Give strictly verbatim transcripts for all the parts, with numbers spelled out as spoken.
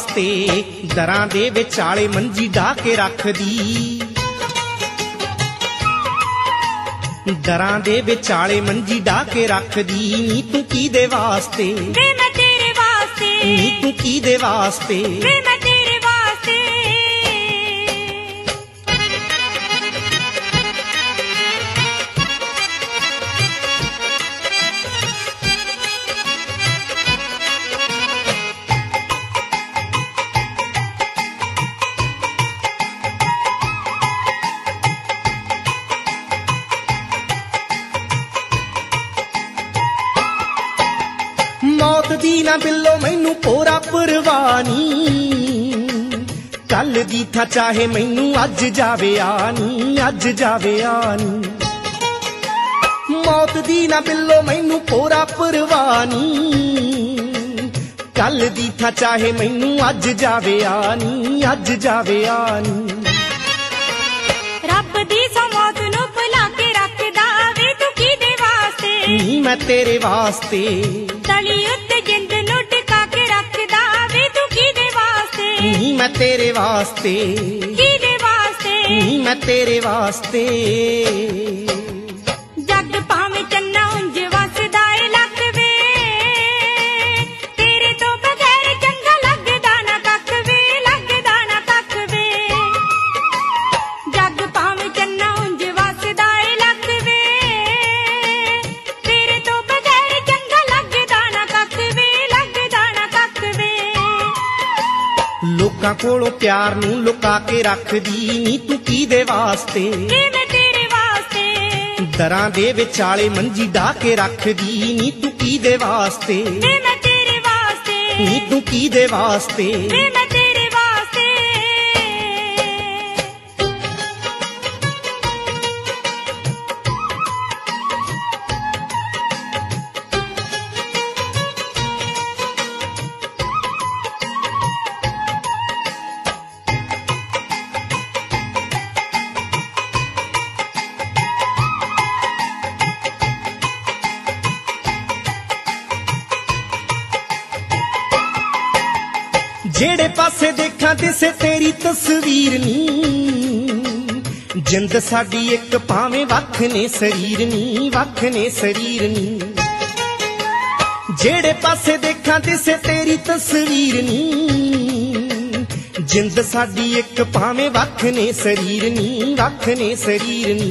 वास्ते दरां दे विचाले मंजी ढा के रखदी दरां दे विचाले मंजी ढा के रखदी नी तू की दे वास्ते वे मैं तेरे वास्ते नी तू की दे वास्ते वे मैं तेरे वास्ते मौत दी ना बिल्लो मैनू पोरा परवानी कल दी था चाहे मैनू अज जावे आनी अज जावे आनी मौत दी ना बिल्लो मैनू पोरा परवानी कल दी था चाहे मैनू अज जावे आनी अज जावे आनी रब दी सौ मौत नू भुला के रखदा वे तू की दे वास्ते नी मैं तेरे वास्ते तली उत्ते जिंद नू टिका के रखदा वे तू की दे वास्ते नी मैं तेरे वास्ते की दे वास्ते नी मैं तेरे वास्ते जग भावें चन्ना उंज वसदा ए लख वे तेरे तो बगैर चंगा लगदा ना कख वे लगदा ना कख वे जग भावें चन्ना उंज वसदा ए लख वे तेरे तो बगैर चंगा लगदा ना कख वे लगदा ना कख वे लोकां कोलों प्यार नूं लुका के रखदी नी तू की दे वास्ते वे मैं तेरे वास्ते दरां दे विचाले मंजी ढा के रखदी नी तू की दे वास्ते वे मैं तेरे वास्ते नी तू की दे वास्ते वे मैं तेरे वास्ते जेड़े पासे देखा दिसे तेरी तस्वीर नी जिंद साडी एक भावें वख ने शरीर नी वख ने शरीर नी जेड़े पासे देखा दिसे तेरी तस्वीर नी जिंद साडी एक भावें वख ने शरीर नी वख ने शरीर नी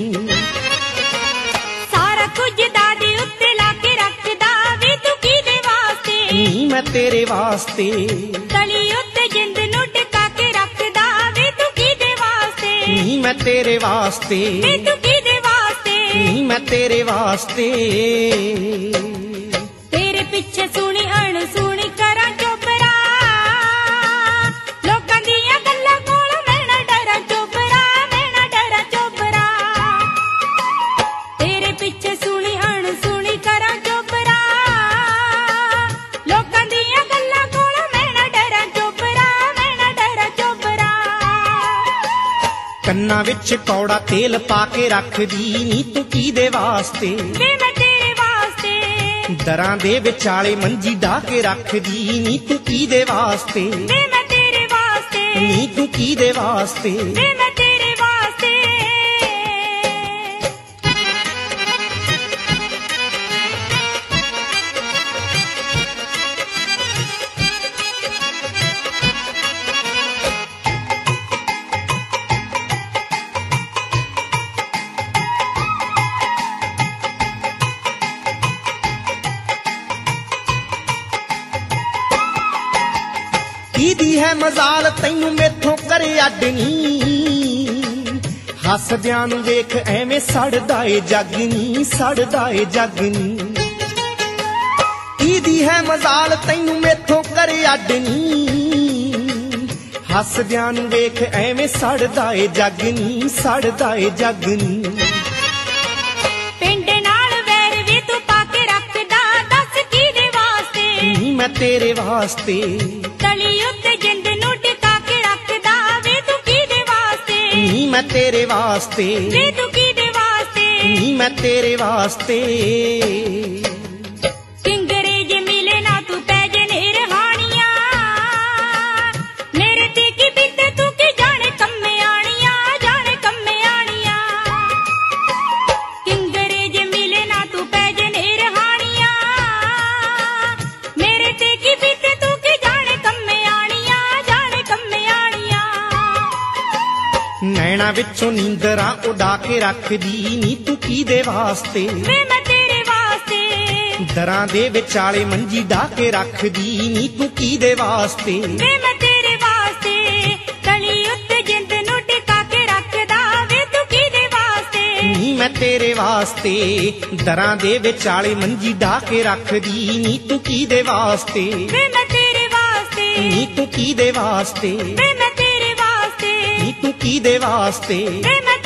सारा कुछ दादे उत्ते ला के रखदा वे तू की दे वास्ते नी मैं तेरे वास्ते तली उत्ते जिंद नू टिका के रखदा वे तू की दे वास्ते नी मैं तेरे वास्ते वे तू की दे वास्ते नी मैं तेरे वास्ते तेरे पिछे सुनी अणसुनी करा चोपरा लोकां दियां गल्लां कोलों मैं ना डरा चोपरा मैं ना डरा चोपरा तेरे पिछे सुनी अणसुनी करा चोपरा लोकां दियां गल्लां कोलों मैं ना डरा चोपरा मैं ना डरा चोपरा ਕੰਨਾਂ ਵਿੱਚ ਕੌੜਾ ਤੇਲ ਪਾ ਕੇ ਰੱਖਦੀ ਨੀ ਤੂੰ ਕੀ ਦੇ ਵਾਸਤੇ ਵੇ ਮੈਂ ਤੇਰੇ ਵਾਸਤੇ ਦਰਾਂ ਦੇ ਵਿਚਾਲੇ ਮੰਜੀ ਢਾ ਕੇ ਰੱਖਦੀ ਨੀ ਤੂੰ ਕੀ ਦੇ ਵਾਸਤੇ ਵੇ ਮੈਂ ਤੇਰੇ ਵਾਸਤੇ ਨੀ ਤੂੰ ਕੀ ਦੇ ਵਾਸਤੇ ਵੇ ਮੈਂ ਤੇਰੇ ਵਾਸਤੇ कीदी है मजाल तैनू मेथों करे अडनी हसदियां नू वेख एवें सड़दा ए जग नी सड़दा ए जग नी कीदी है मजाल तैनू मेथों करे अडनी हसदियां नू वेख एवें सड़दा ए जग नी सड़दा ए जग नी पिंड नाल वैर वे तू पाके रखदा दस कीदे वास्ते नी मैं तेरे वास्ते तली उत्ते जिंद नू टिका के रखदा वे तू कीदे वास्ते नी मैं तेरे वास्ते वे तू कीदे वास्ते नी मैं तेरे वास्ते किंगरे जे मिले ना तू पै जे नेर हानियां ਵਿੱਚੋਂ ਨੀਂਦਰਾਂ ਉਡਾ ਕੇ ਰੱਖਦੀ ਨੀ ਤੂੰ ਕਿਹਦੇ ਵਾਸਤੇ ਵੇ ਮੈਂ ਤੇਰੇ ਵਾਸਤੇ ਦਰਾਂ ਦੇ ਵਿਚਾਲੇ ਮੰਜੀ ਢਾ ਕੇ ਰੱਖਦੀ ਨੀ ਤੂੰ ਕਿਹਦੇ ਵਾਸਤੇ ਵੇ ਮੈਂ ਤੇਰੇ ਵਾਸਤੇ ਤਲੀ ਉੱਤੇ ਜਿੰਦ ਨੂੰ ਟਿਕਾ ਕੇ ਰੱਖਦਾ ਵੇ ਤੂੰ ਕਿਹਦੇ ਵਾਸਤੇ ਨੀ ਮੈਂ ਤੇਰੇ ਵਾਸਤੇ ਦਰਾਂ ਦੇ ਵਿਚਾਲੇ ਮੰਜੀ ਢਾ ਕੇ ਰੱਖਦੀ ਨੀ ਤੂੰ ਕਿਹਦੇ ਵਾਸਤੇ ਵੇ ਮੈਂ ਤੇਰੇ ਵਾਸਤੇ ਨੀ ਤੂੰ ਕਿਹਦੇ ਵਾਸਤੇ ਵੇ ਮੈਂ ਤੇਰੇ ਵਾਸਤੇ ਨੀ ਤੂੰ ਕਿਹਦੇ ਵਾਸਤੇ ਵੇ ਮੈਂ